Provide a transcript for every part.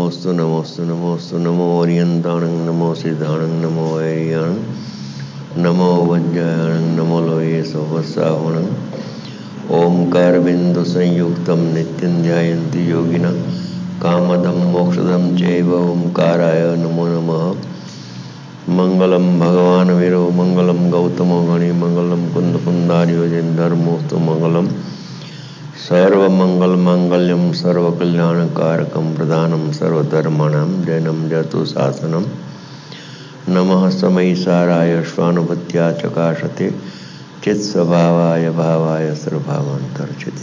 नमोस्तु नमोस्तु नमोस्तु नमो ओरियंताणं नमो सिद्धाणं नमो वैरियाणं नमो वज्रायणं नमो लोये सहस्राहुणं ओंकारबिंदु संयुक्तं नित्यं ध्यायन्ति योगिनः कामदं मोक्षदं चैव ओंकाराय नमो नमः। मंगलम भगवान वीरो मंगलम गौतमो गणि मंगलम कुंद कुंदारियोजन धर्मोस्तु मंगलम सर्वमंगल मांगल्यम सर्वकल्याणकारकम प्रधानम सर्वधर्माणां जैनम जतु शासनम नमः समयिसाराय स्वानुभूत्या चकाशते चित्स्वभावाय भावाय सर्वभावान्तर्चिते।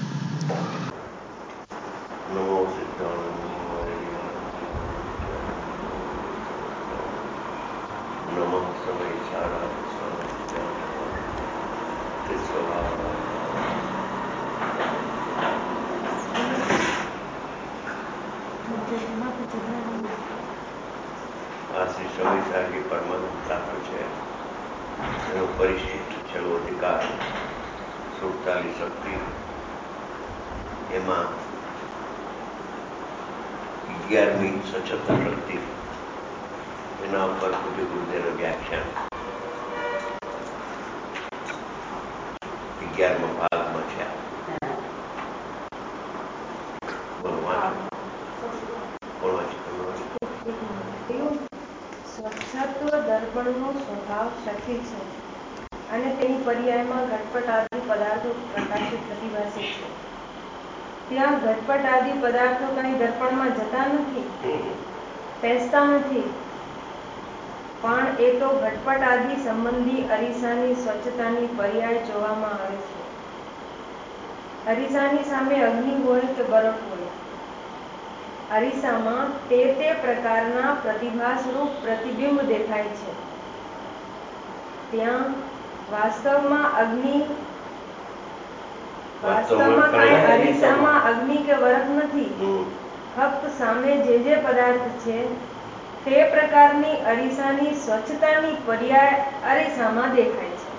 नमो नमः समयिसाराय स्वानुभूत्या चित्स्वभावाय श्री समयसार की परमानंदता पर परिशिष्ट चलो अधिकार सुखताली शक्ति एमा 11મી સચોતર શક્તિ એના ઉપર પૂજ્ય ગુરુદેવનું વ્યાખ્યાન 11મા ભાગમાં છે. સ્વચ્છત્વ દર્પણનો સ્વભાવ સખી છે અને તેની પર્યાયમાં ઘટપટ આદિ પદાર્થો પ્રકાશિત પ્રતિભાસે છે. ત્યાં ઘટપટ આદિ પદાર્થો કઈ દર્પણમાં જતા નથી, પેસતા નથી, પણ એ તો ઘટપટ આદિ સંબંધી અરીસાની સ્વચ્છતાની પર્યાય જોવામાં આવે છે. અરીસાની સામે અગ્નિ હોય કે બરફ હોય, અરીસામાં તે પ્રકારના પ્રતિભાસરૂપ પ્રતિબિંબ દેખાય છે. ત્યાં વાસ્તવમાં કાંઈ અરીસામાં અગ્નિ કે બરફ નથી, ફક્ત સામે જે પદાર્થ છે તે પ્રકારની અરીસાની સ્વચ્છતાની પર્યાય અરીસામાં દેખાય છે.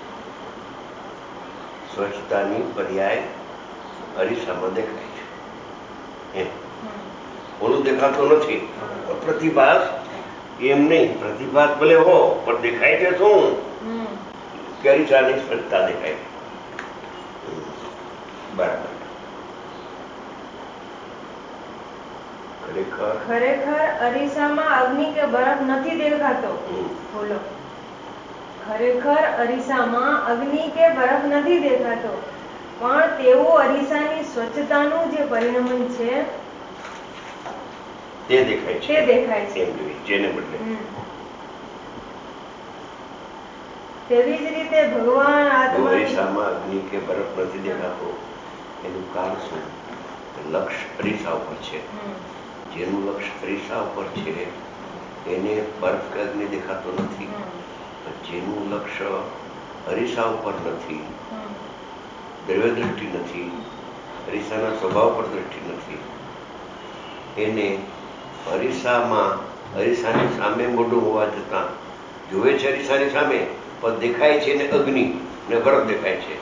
સ્વચ્છતાની પર્યાય અરીસામાં દેખાય છે. ઓલું દેખાતું નથી. પ્રતિભાસ એમ નહીં, પ્રતિભાસ ભલે હો પણ દેખાય છે શું કે અરીસાની સ્વચ્છતા દેખાય. બરાબર. ખરેખર અરીસામાં અગ્નિ કે બરફ નથી દેખાતો. બોલો. ખરેખર અરીસામાં અગ્નિ કે બરફ નથી દેખાતો, પણ તેવું અરીસાની સ્વચ્છતાનું જે પરિણમન છે તે દેખાય છે. જેને બદલે તેવી જ રીતે ભગવાન આત્મા અરીસામાં અગ્નિ કે બરફ નથી દેખાતો એનું કારણ શું? લક્ષ અરીસા ઉપર છે. જેનું લક્ષ અરીસા ઉપર છે એને બરફ કે અગ્નિ દેખાતો નથી. જેનું લક્ષ અરીસા ઉપર નથી, દ્રવ્ય દ્રષ્ટિ નથી, અરીસાના સ્વભાવ પર દ્રષ્ટિ નથી, એને અરીસાની સામે મોઢું હોવા છતાં જોવે છે અરીસાની સામે પણ દેખાય છે ને અગ્નિ ને બરફ દેખાય છે.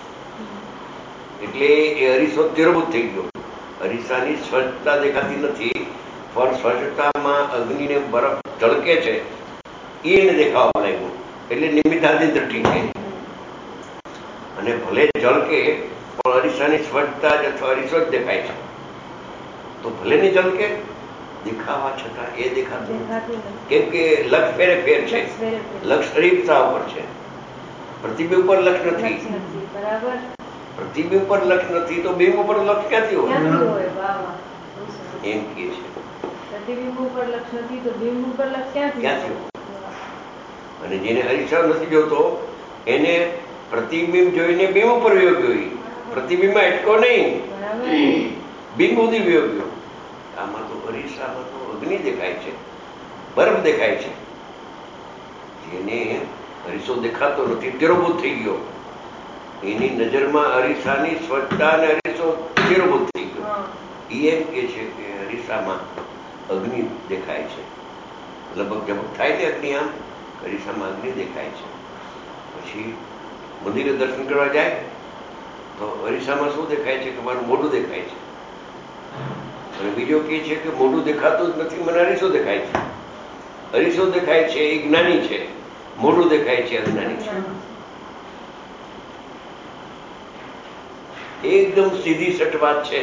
એટલે એ અરીસો તિરભૂત થઈ ગયો. અરીસાની સ્વચ્છતા દેખાતી નથી, પણ સ્વચ્છતામાં અગ્નિ ને બરફ ઝળકે છે એ એને દેખાવા લાગ્યું. એટલે નિમિત્તાધીન દ્રષ્ટિ છે. અને ભલે ઝળકે પણ અરીસાની સ્વચ્છતા જ અથવા અરીસો જ દેખાય છે. તો ભલે ની ઝળકે, દેખાવા છતાં એ દેખાતું કેમ કે લક્ષ ફેર છે. લક્ષ અરીસા ઉપર છે, પ્રતિબિંબ પર લક્ષ નથી. પ્રતિબિંબ પર લક્ષ નથી તો બિંબ ઉપર લક્ષ ક્યાંથી હોય? એમ કે છે. પ્રતિબિંબ ઉપર લક્ષ નથી તો બિંબ ઉપર લક્ષ ક્યાંથી હોય? અને જેને અરીસા નથી જોતો એને પ્રતિબિંબ જોઈને બિંબ ઉપર વિયોગ જોઈ. પ્રતિબિંબમાં અટકો નહીં, બિંબ સુધી વિયોગ ગયો. આમાં તો અરીસામાં તો અગ્નિ દેખાય છે, બરફ દેખાય છે. જેને અરીસો દેખાતો નથી, તિરોભૂત થઈ ગયો, એની નજરમાં અરીસાની સ્વચ્છતા અને અરીસો તિરોભૂત થઈ ગયો. એ એમ કે છે કે અરીસામાં અગ્નિ દેખાય છે. લગભગ ઝબક થાય ને અગ્નિ, આમ અરીસામાં અગ્નિ દેખાય છે. પછી મંદિરે દર્શન કરવા જાય તો અરીસામાં શું દેખાય છે કે મારું મોઢું દેખાય છે. અને બીજો કહે છે કે મોઢું દેખાતું જ નથી, મને અરીસો દેખાય છે. અરીસો દેખાય છે એ જ્ઞાની છે, મોઢું દેખાય છે અજ્ઞાની છે. એકદમ સીધી સટ વાત છે.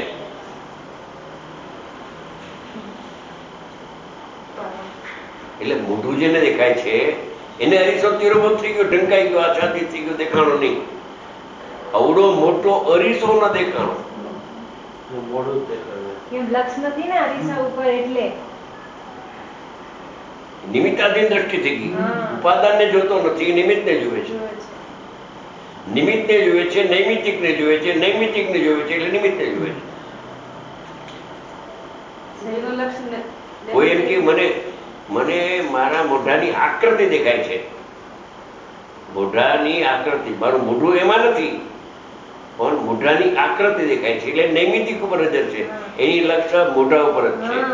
એટલે મોઢું જેને દેખાય છે એને અરીસો તીરોબત થઈ ગયો, ઢંકાઈ ગયો, આચ્છાદિત થઈ ગયો, દેખાણો નહીં. અવડો મોટો અરીસો ન દેખાણો. મોઢું જ દેખાય. લક્ષ નથી ને અરીસા ઉપર, એટલે નિમિત્તાધીન દ્રષ્ટિ થઈ ગઈ. ઉપાદાનને જોતો નથી, નિમિત્તને જુએ છે. નિમિત્તને જુએ છે, નૈમિતિકને જુએ છે, નૈમિતિકને જુએ છે એટલે નિમિત્તને જુએ છે. કોઈ એમ કે મને મારા મોઢાની આકૃતિ દેખાય છે, મોઢાની આકૃતિ, મારું મોઢું એમાં નથી પણ મોઢાની આકૃતિ દેખાય છે એટલે નૈમિતિક ઉપર જ છે, એની લક્ષ મોઢા ઉપર જ છે.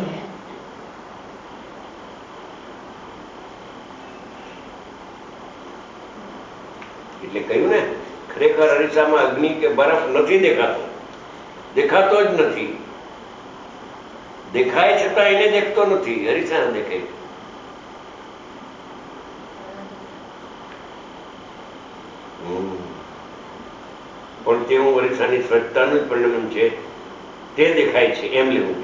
એટલે કહ્યું ને, ખરેખર અરીસામાં અગ્નિ કે બરફ નથી દેખાતો, દેખાતો જ નથી. દેખાય છતાં એને દેખતો નથી, અરીસાને દેખાય. પણ તેવું અરીસાની સ્વચ્છતાનું જ પરિણામ છે, તે દેખાય છે એમ લેવું.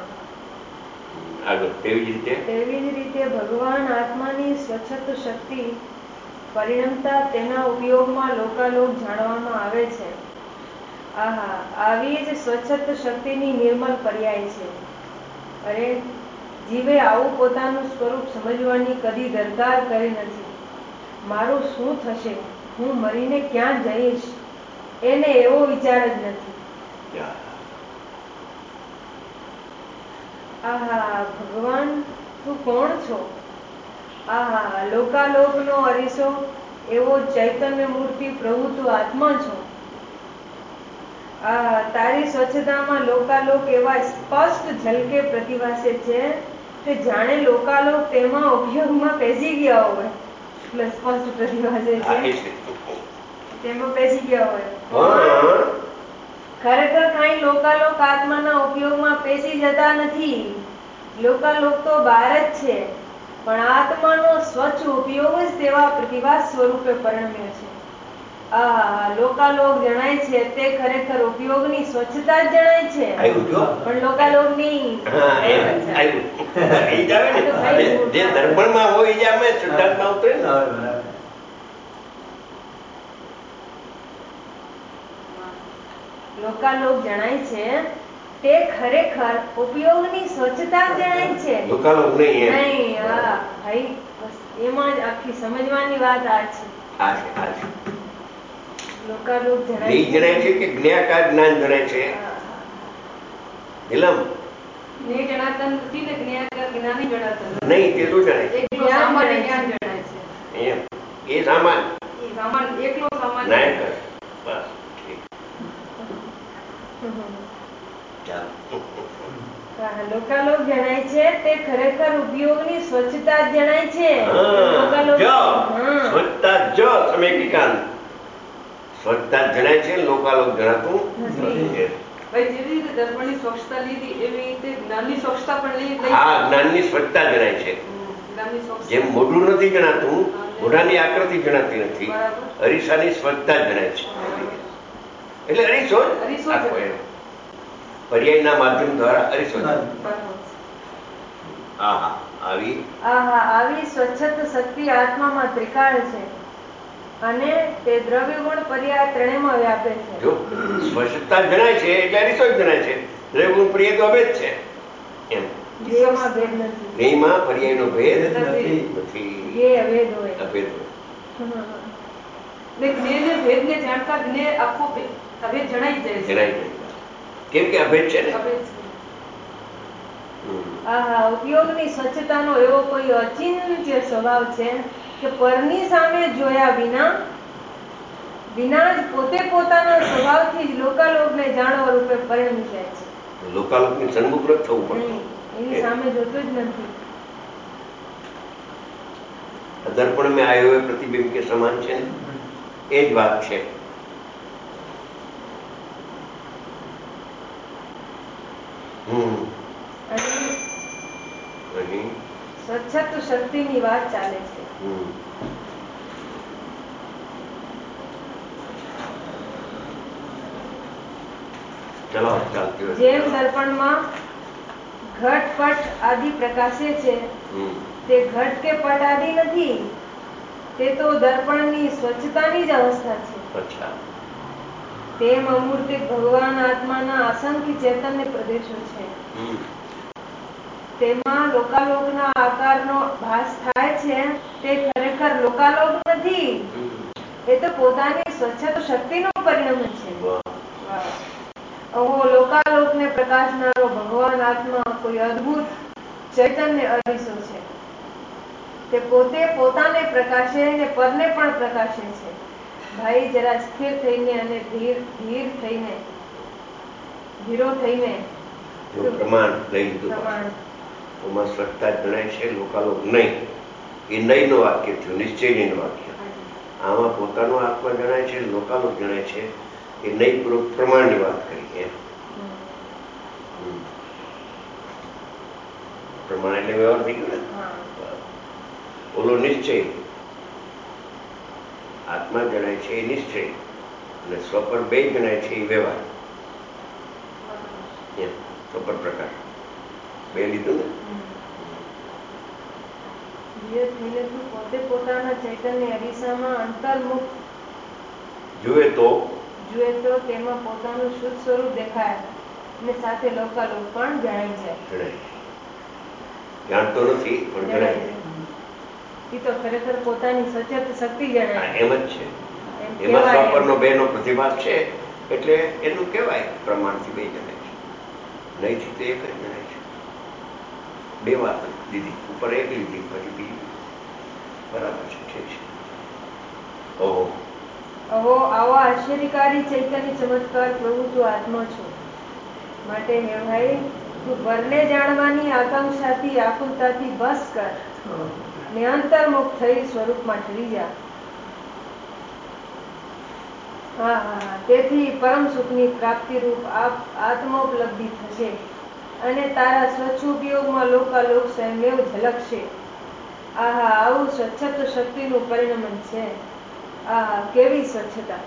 આગળ તેવી જ રીતે ભગવાન આત્માની સ્વચ્છત શક્તિ પરિણમતા તેના ઉપયોગમાં લોકાલોક જાણવામાં આવે છે. આહા, આવી જ સ્વચ્છત શક્તિની નિર્મલ પર્યાય છે. અરે, જીવે આવું પોતાનું સ્વરૂપ સમજવાની કદી દરકાર કરી નથી. મારું શું થશે, હું મરીને ક્યાં જઈશ, એને એવો વિચાર જ નથી. આહા, ભગવાન તું કોણ છો? આહા, લોકાલોકનો અરીસો એવો ચૈતન્ય મૂર્તિ પ્રભુ તું આત્મા છો. તારી સ્વચ્છતામાં લોકાલોક એવા સ્પષ્ટ ઝલકે પ્રતિવાસે છે કે જાણે લોકાલોક તેમાં ઉપયોગમાં બેસી ગયા હોય. સ્પષ્ટ પ્રતિવાસે છે, તેમાં બેસી ગયા હોય. ખરેખર કઈ લોકાલોક આત્માના ઉપયોગમાં પેસી જતા નથી. લોકાલોક તો બહાર જ છે, પણ આત્માનો સ્વચ્છ ઉપયોગ જ તેવા પ્રતિવાસ સ્વરૂપે પરિણમ્યો છે. લોકાલોક જણાય છે તે ખરેખર ઉપયોગની સ્વચ્છતા જ જણાય છે, પણ લોકાલોકની જે દર્પણમાં હોય એ અમે શુદ્ધાત્મા ઉતરે ને. લોકાલોક જણાય છે તે ખરેખર ઉપયોગની સ્વચ્છતા જણાય છે, લોકાલોક નહીં. ભાઈ, એમાં જ આખી સમજવાની વાત આ છે. લોકાલોક જણાય છે કે જ્ઞાકાર જ્ઞાન જણાય છે. નીલમ, જ્ઞેય જણાતા નથી ને જ્ઞાકાર જ્ઞાની જણાતા નહીં, તે તો જણાય છે. સામાન્ય જ્ઞાન જણાય છે. એમ એ સામાન એકલો સામાન્ય જ્ઞાન કરે. બસ ઠીક. લોકાલોક જણાય છે તે ખરેખર ઉપયોગની સ્વચ્છતા જ જણાય છે. સ્વચ્છતા જ સમેકીકાન સ્વચ્છતા જણાય છે, લોકાલોક જણાતું નથી. ભાઈ, જેવી રીતે દર્પણની સ્વચ્છતા લીધી એવી રીતે જ્ઞાનની સ્વચ્છતા પણ લીધી. હા, જ્ઞાનની સ્વચ્છતા જણાય છે. જેમ મોઢું નથી જણાતું, મોઢાની આકૃતિ જણાતી નથી, અરીસાની સ્વચ્છતા જણાય છે. એટલે અરીસો પર્યાયના માધ્યમ દ્વારા અરીસો. આવી સ્વચ્છત શક્તિ આત્મામાં ત્રિકાળ છે અને તે દ્રવ્ય ગુણ પર્યાય ત્રણેયમાં વ્યાપે છે. જો સ્વચ્છતા જણાય છે એટલે અરીસો જ જણાય છે. દ્રવ્ય ગુણ પર્યાય તો અભેદ છે. એમ જ્ઞેયમાં ભેદ નથી. જ્ઞેયમાં પર્યાયનો ભેદ નથી. જ્ઞેય અભેદ હોય. અભેદ હોય. જ્ઞેયને ભેદને જાણતા જ્ઞેય આખો અભેદ જણાઈ જાય છે. કેમ કે અભેદ છે ને. ઉપયોગની સ્વચ્છતાનો એવો કોઈ અચિંત્ય સ્વભાવ છે કે પરની સામે જોયા વિના જ પોતે પોતાના સ્વભાવથી જ લોકાલોકને જાણવા રૂપે પરિણમી જાય છે. લોકાલોકની સન્મુખ ન થવું પડે, એની સામે જોતું જ નથી. દર્પણ મેં આયો હોય પ્રતિબિંબ કે સમાન છે ને, એ જ વાત છે. અને અહીં સ્વચ્છત્વ શક્તિની વાત ચાલે છે. ચલો ચાલતી હોય. જેમ દર્પણમાં ઘટ પટ આદિ પ્રકાશે છે તે ઘટ કે પટ આદિ નથી, તે તો દર્પણની સ્વચ્છતાની જ અવસ્થા છે. અચ્છા. તેમ અમૂર્તિક ભગવાન આત્માના અસંખ્ય ચૈતન્ય પ્રદેશો છે. તેમાં લોકાલોકના આકારનો ભાસ થાય છે તે ખરેખર લોકાલોક નથી, એ તો પોતાની સ્વચ્છતા શક્તિનું પરિણામ છે. લોકાલોકને પ્રકાશનારો ભગવાન આત્મા કોઈ અદ્ભુત ચૈતન્ય અરીસો છે. તે પોતે પોતાને પ્રકાશે અને પરને પણ પ્રકાશે છે. ભાઈ જરા સ્થિર થઈને અને ધીરો થઈને પ્રમાણ લઈ લીધું. એમાં સ્વચ્છતા જણાય છે, લોકાલોક નહીં. એ નહીંનું વાક્ય થયું, નિશ્ચયનું વાક્ય. આમાં પોતાનો આત્મા જણાય છે, લોકાલોક જણાય છે. એ નહીં પૂર્વક પ્રમાણની વાત કરી એમ. પ્રમાણ એટલે વ્યવહાર થઈ ગયો ને. ઓલો નિશ્ચય, આત્મા જણાય છે એ નિશ્ચય, અને સ્વપર બે જણાય છે એ વ્યવહાર. સ્વપર પ્રકાર બે લીધું ને. પોતે પોતાના ચૈતન્ય અરીસામાં અંતર્મુખ જુએ તો તેમાં પોતાનું શુદ્ધ સ્વરૂપ દેખાય અને સાથે લોકાલોક પણ જણાઈ જાય. જાણતો નથી પણ જણાય. એ તો ખરેખર પોતાની સચેત શક્તિ જણાય. એમ જ છે. એમાં સ્વપરનો બે નો પ્રતિભાસ છે એટલે એનું કહેવાય પ્રમાણથી બે જણાય છે. નહીંથી તો એક જ જણાય છે. બે વાત લીધી, ઉપર એક લીધી પછી બીજી. બરાબર છે, ઠીક છે. ઓહો આવો આશ્ચર્યકારી ચૈતન્ય ચમત્કાર પ્રભુ તું આત્મા છો. માટે હે ભાઈ, તું પરને જાણવાની આકાંક્ષાથી આકુલતાથી બસ કર ને અંતર્મુખ થઈ સ્વરૂપમાં ઠરી જા. તેથી પરમ સુખની પ્રાપ્તિ રૂપ આત્મોપલબ્ધિ થશે અને તારા સ્વચ્છ ઉપયોગમાં લોકાલોક સ્વયંમેવ ઝલકશે. આવું સ્વચ્છત્વ શક્તિનું પરિણમન છે. કેવી સ્વચ્છતા!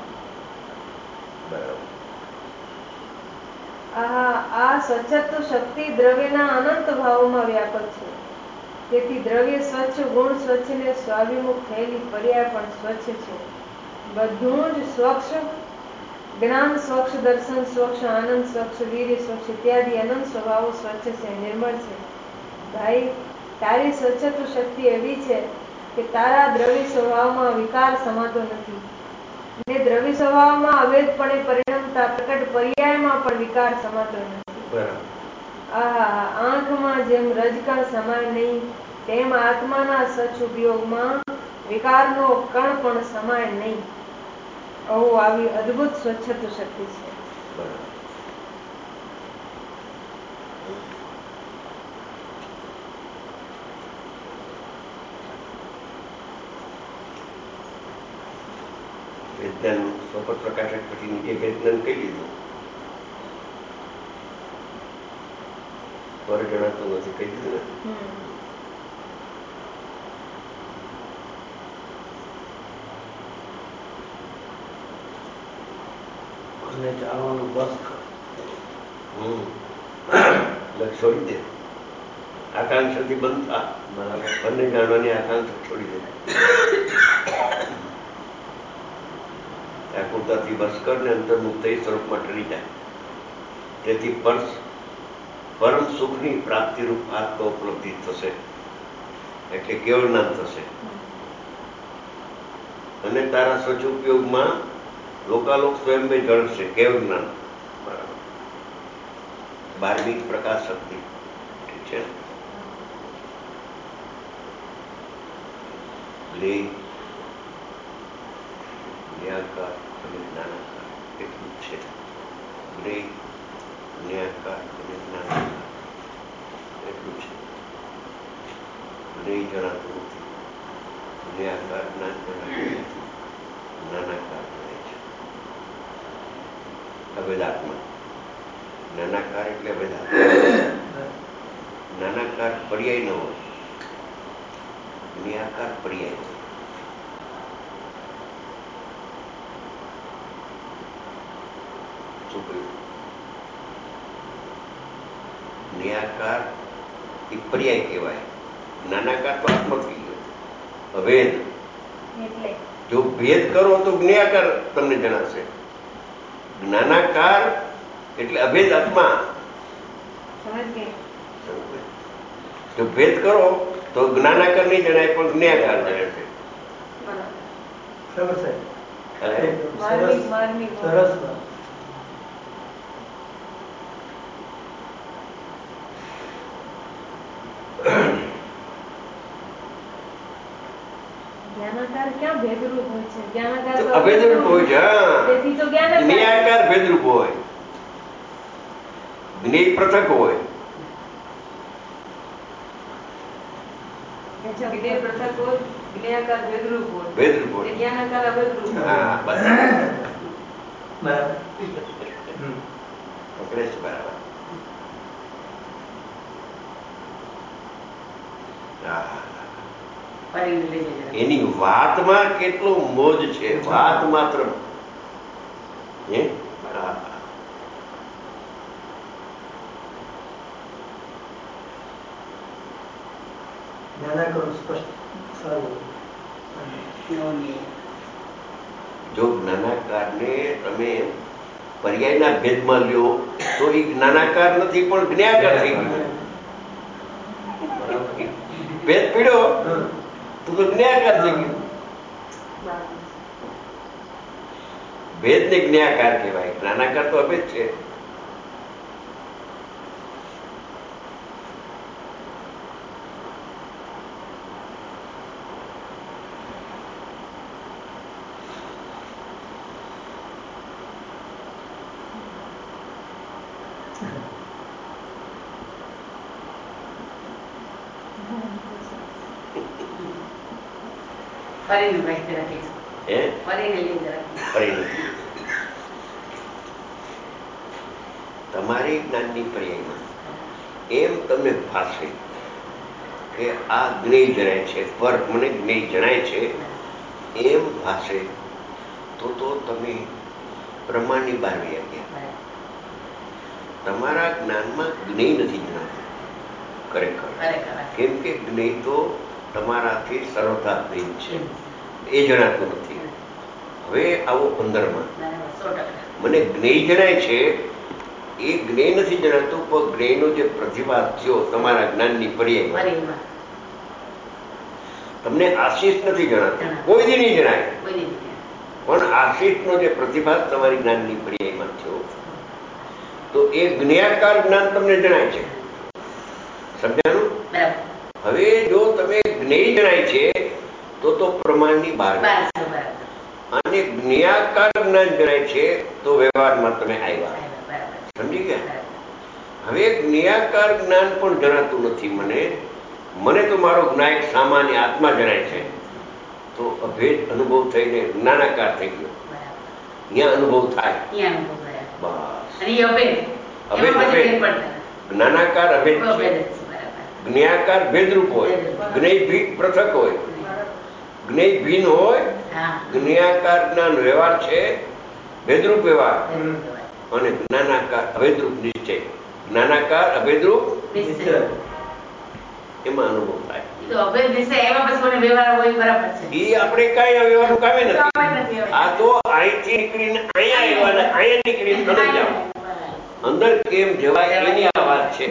આ સ્વચ્છત્વ શક્તિ દ્રવ્યના અનંત ભાવોમાં વ્યાપક છે. તેથી દ્રવ્ય સ્વચ્છ, ગુણ સ્વચ્છ ને સ્વાભિમુખ થયેલી પર્યાય પણ સ્વચ્છ છે. બધું જ સ્વચ્છ, જ્ઞાન સ્વચ્છ, દર્શન સ્વચ્છ, આનંદ સ્વચ્છ, વીર્ય સ્વચ્છ ઇત્યાદિ અનંત સ્વભાવો સ્વચ્છ છે, નિર્મળ છે. ભાઈ, તારી સ્વચ્છત્વ શક્તિ એવી છે કે તારા દ્રવ્ય સ્વભાવમાં વિકાર સમાતો નથી, ને દ્રવ્ય સ્વભાવમાં અભેદપણે પરિણમતા પ્રકટ પર્યાયમાં પણ વિકાર સમાતો નથી. આંખમાં જેમ રજકણ સમાય નહીં, તેમ આત્માના સ્વચ્છ ઉપયોગમાં વિકારનો કણ પણ સમાય નહીં. આવી અદ્ભુત સ્વચ્છત્વ શક્તિ છે. વિજ્ઞાન સ્વપર પ્રકાશક પછી નીચે વિજ્ઞાન કહી દીધું. પર જણાતું નથી કહી દીધું ને. અને ચાલવાનું બસ કર. છોડી દે. આકાંક્ષાથી બંધ થા. બરાબર. બંને જાણવાની આકાંક્ષા છોડી દે. આકુરતાથી બસ કર ને અંતર્મુખ થઈ સ્વરૂપમાં ઠરી જાય. તેથી પરમ સુખની પ્રાપ્તિરૂપ આત્મ ઉપલબ્ધિ થશે, એટલે કેવળ જ્ઞાન થશે. અને તારા સ્વચ્છ ઉપયોગમાં લોકાલોક સ્વયં જળશે. કેવળ જ્ઞાન. બરાબર. 12મી પ્રકાશ શક્તિ. ઠીક છે. ન્યાકાર અને જ્ઞાનાકાર એટલું જ છે. ન્યાકાર અને જ્ઞાનાકાર એટલું છે. જણાતું નથી. ન્યાકાર જ્ઞાન જણાતું નથી. જ્ઞાનાકાર જણાય છે. અભેદાત્મા. જ્ઞાનાકાર એટલે અભેદાત્મા. પર્યાય ન હોય. જ્ઞેયાકાર પર્યાય હોય. શું કહ્યું? જ્ઞેયાકાર એ પર્યાય કહેવાય. જ્ઞાનાકાર તો આત્મા થઈ ગયો, અભેદ. જો ભેદ કરો તો જ્ઞેયાકાર તમને જણાશે. જ્ઞાનાકાર એટલે અભેદ આત્મા. જો ભેદ કરો તો જ્ઞાનાકાર નહીં જણાય, પણ જ્ઞેયાકાર જણાશે. જ્ઞાનાકાર ક્યાં ભેદરૂપ હોય છે? જ્ઞાનાકાર તો અભેદરૂપ હોય છે. તેથી તો જ્ઞાનાકાર. જ્ઞેયાકાર ભેદરૂપ હોય, જ્ઞેય પૃથક હોય. જ્ઞેય પૃથક હોય, જ્ઞેયાકાર ભેદરૂપ હોય. ભેદરૂપ હોય. જ્ઞાનાકાર અભેદરૂપ હોય. હા, બરાબર. પકડે છે બરાબર. એની વાતમાં કેટલો મોજ છે, વાત માત્ર. જો જ્ઞાનાકારને તમે પર્યાયના ભેદમાં લ્યો તો એ જ્ઞાનાકાર નથી, પણ જ્ઞેયાકાર થઈ ગયું. ભેદ પીડ્યો તો જ્ઞેયાકાર થઈ ગયું. ભેદ ને જ્ઞેયાકાર કહેવાય. જ્ઞાનાકાર તો અભેદ છે. તમારી જ્ઞાનની પર્યાયમાં એમ તમને ભાષે કે આ જ્ઞેય જણાય છે, પર મને જ્ઞેય જણાય છે એમ ભાષે તો તમે પ્રમાણની બહાર વહી ગયા. તમારા જ્ઞાનમાં જ્ઞેય નથી જણાતું ખરેખર. કેમ કે જ્ઞેય તો તમારાથી સર્વથા ભિન્ન છે, એ જણાતું નથી. હવે આવો 15માં મને જ્ઞેય જણાય છે, એ જ્ઞેય નથી જણાતું, પણ જ્ઞેયનો જે પ્રતિભાસ થયો તમારા જ્ઞાનની પર્યાયમાં, તમને આશીષ નથી જણાતું, કોઈ દી નહીં જણાય, પણ આશીષનો જે પ્રતિભાસ તમારી જ્ઞાનની પર્યાયમાં થયો તો એ જ્ઞેયાકાર જ્ઞાન તમને જણાય છે. સમજાયું? હવે જો તમે જ્ઞેય જણાય છે તો પ્રમાણની બહાર, અને જ્ઞેયાકાર જ્ઞાન જણાય છે તો વ્યવહારમાં તમે આવ્યા. સમજી ગયા? હવે જ્ઞેયાકાર જ્ઞાન પણ જણાતું નથી મને તો મારો જ્ઞાયક સામાન્ય આત્મા જણાય છે. તો અભેદ અનુભવ થઈને જ્ઞાનાકાર થઈ ગયો. ત્યાં અનુભવ થાય. બસ જ્ઞાનાકાર અભેદ છે, જ્ઞેયાકાર ભેદરૂપ હોય, જ્ઞેય પૃથક હોય, જ્ઞેય ભિન્ન હોય. જ્ઞેયાકાર જ્ઞાન વ્યવહાર છે, ભેદરૂપ વ્યવહાર, અને જ્ઞાનાકાર અભેદરૂપ નિશ્ચય. જ્ઞાનાકાર અભેદરૂપ નિશ્ચય, એમાં અનુભવ થાય. એ આપણે કઈ વ્યવહારનું કામે નથી. આ તો અહીંથી નીકળીને અહીંયા આવ્યા, અહીંયા નીકળીને અંદર જાવ. અંદર કેમ જવાય એની આ વાત છે.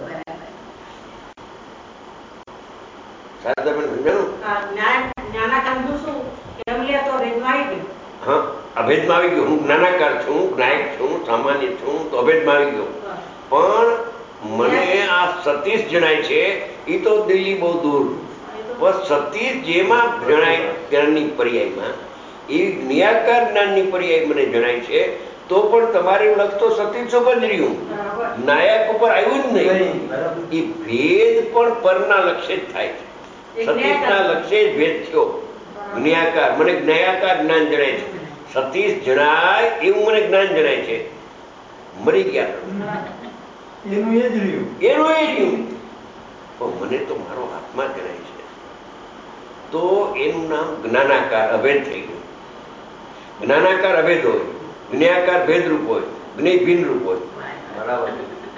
અભેદમાં આવી ગયો. હું જ્ઞાનાકાર છું, જ્ઞાયક છું, સામાન્ય છું, તો અભેદમાં આવી ગયો. પણ મને આ સતીશ જણાય છે એ તો દિલ્હી બહુ દૂર. પણ સતીશ જેમાં જણાય જ્ઞાનની પર્યાયમાં, એ જ્ઞેયાકાર જ્ઞાનની પર્યાય મને જણાય છે, તો પણ તમારું લક્ષ તો સતીશ ઉપર જ રહ્યું, નાયક ઉપર આવ્યું જ નહીં. એ ભેદ પણ પરના લક્ષ્ય જ થાય છે. સતીશના લક્ષ્ય જ ભેદ થયો. જ્ઞેયાકાર મને જ્ઞેયાકાર જ્ઞાન જણાય છે, સતીશ જણાય એવું મને જ્ઞાન જણાય છે. મરી ગયા એનું એ જ રહ્યું. પણ મને તો મારો આત્મા જણાય છે, તો એનું નામ જ્ઞાનાકાર અભેદ થઈ ગયું. જ્ઞાનાકાર અભેદ હોય, જ્ઞાકાર ભેદરૂપ હોય, જ્ઞેય ભિન્ન રૂપ હોય. બરાબર.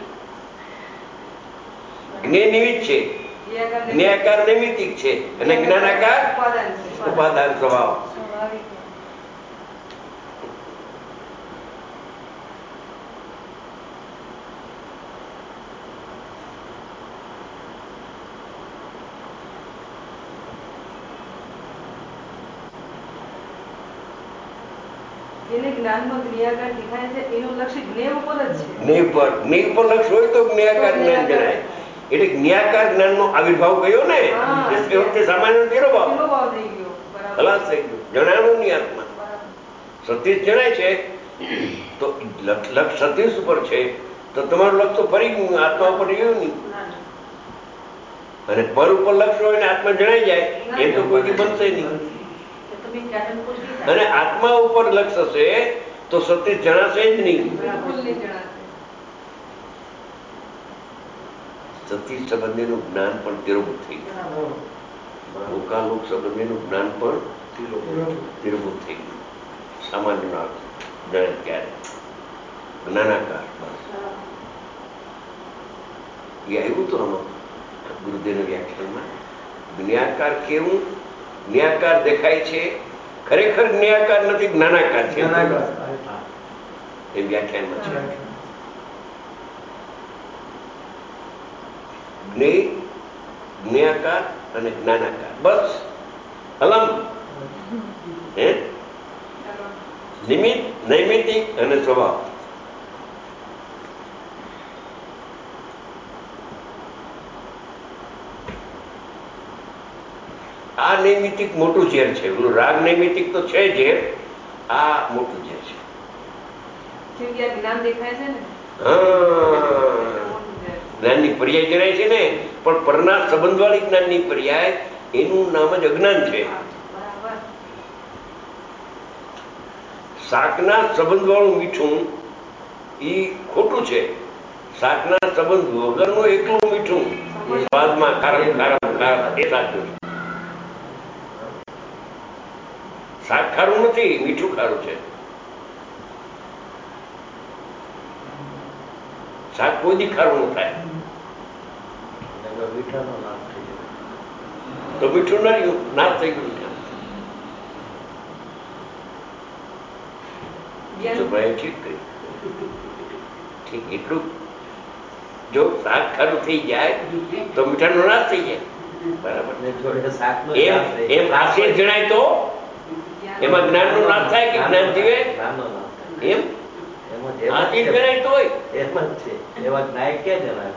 જ્ઞેય નિમિત્ત છે, જ્ઞાકાર નૈમિતિક છે અને જ્ઞાનાકાર ઉપાદાન સ્વભાવ. જેને જ્ઞાનમાં જ્ઞેયાકાર દેખાય છે એનું લક્ષ્ય જ્ઞેય ઉપર જ છે. જ્ઞેય પર લક્ષ હોય તો જ્ઞેયાકાર જ્ઞાન જણાય. એટલે જ્ઞાકાર જ્ઞાનનો આવિર્ભાવ ગયો ને, એ વખતે સામાન્ય તેરો ભાવ થઈ ગયો, ખલાસ થઈ ગયો. જણાનું નહીં આત્મા. સતીશ જણાય છે તો લક્ષ સતીશ ઉપર છે, તો તમારું લક્ષ તો ફરી આત્મા ઉપર રહ્યું નહીં. અને પર ઉપર લક્ષ હોય ને આત્મા જણાઈ જાય એમ તો કોઈ બનશે નહીં. અને આત્મા ઉપર લક્ષ હશે તો સતીશ જણાશે જ નહીં. સતીશ સંબંધીનું જ્ઞાન પણ તિરોભૂત થઈ ગયું. લોકાલોક સંબંધીનું જ્ઞાન પણ તિરોભૂત થઈ ગયું. સામાન્ય અર્થ જણાય ક્યારે જ્ઞાનાકાર એ આવ્યું તો આમાં ગુરુદેવના વ્યાખ્યાનમાં. જ્ઞાકાર કેવું? જ્ઞાકાર દેખાય છે, ખરેખર જ્ઞાકાર નથી, જ્ઞાનાકાર છે એ વ્યાખ્યાનમાં છે. જ્ઞેય, જ્ઞાકાર અને જ્ઞાનાકાર, બસ. અલમ હે નિમિત્ત, નૈમિતિક અને સ્વભાવ. આ નૈમિતિક મોટું ઝેર છે. પેલું રાગ નૈમિતિક તો છે ઝેર, આ મોટું ઝેર છે. જ્ઞાનની પર્યાય જણાય છે ને, પણ પરના સંબંધવાળી જ્ઞાનની પર્યાય એનું નામ જ અજ્ઞાન છે. શાકના સંબંધવાળું મીઠું એ ખોટું છે. શાકના સંબંધ વગરનું એકલું મીઠું સ્વાદમાં ખારમ ખારમ ખારમ એ સાચું છે. શાક ખારું નથી, મીઠું ખારું છે. શાક કોઈ દી ખારું ન થાય તો મીઠું ના રહ્યું, નાશ થઈ ગયું. ઠીક કહ્યું. ઠીક એટલું જો શાક ખારું થઈ જાય તો મીઠાનો નાશ થઈ જાય. બરાબર. એમ આશીષ જણાય તો એમાં જ્ઞાન નો નાશ થાય કે જ્ઞાન જીવે? એમ આશીષ જણાય તો એમ જ છે. એવા જ્ઞાય ક્યાં જણાય?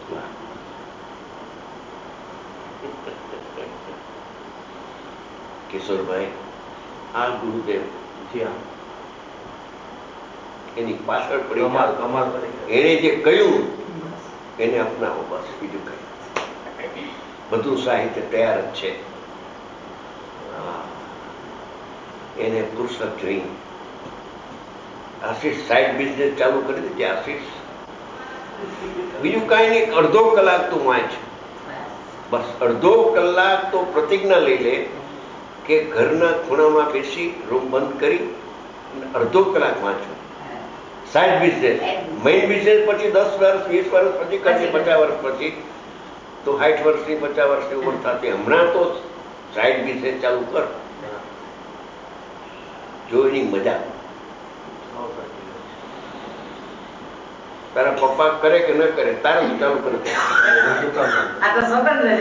કિશોરભાઈ, આ ગુરુદેવ એની પાછળ પડી કમાલ એને જે કહ્યું એને અપનાવો, બસ. બીજું કઈ બધું સાહિત્ય તૈયાર જ છે. એને પુરુષ જોઈ આશીષ સાઈડ બિઝનેસ ચાલુ કરી દેજે. આશીષ બીજું કાંઈ નહીં, અડધો કલાક તું વાંચ, બસ. અડધો કલાક તો પ્રતિજ્ઞા લઈ લે કે ઘરના ખૂણામાં બેસી રૂમ બંધ કરી અડધો કલાક વાંચો. સાઈડ બિઝનેસ, મેઇન બિઝનેસ પછી 10 વર્ષ 20 વર્ષ પછી કરશે, 50 વર્ષ પછી તો 60 વર્ષની 50 વર્ષની ઉંમર થતી. હમણાં તો સાઈડ બિઝનેસ ચાલુ કર, જોઈની મજા. તારા પપ્પા કરે કે ન કરે, તારે શું ચાલુ કરે? સ્વતંત્ર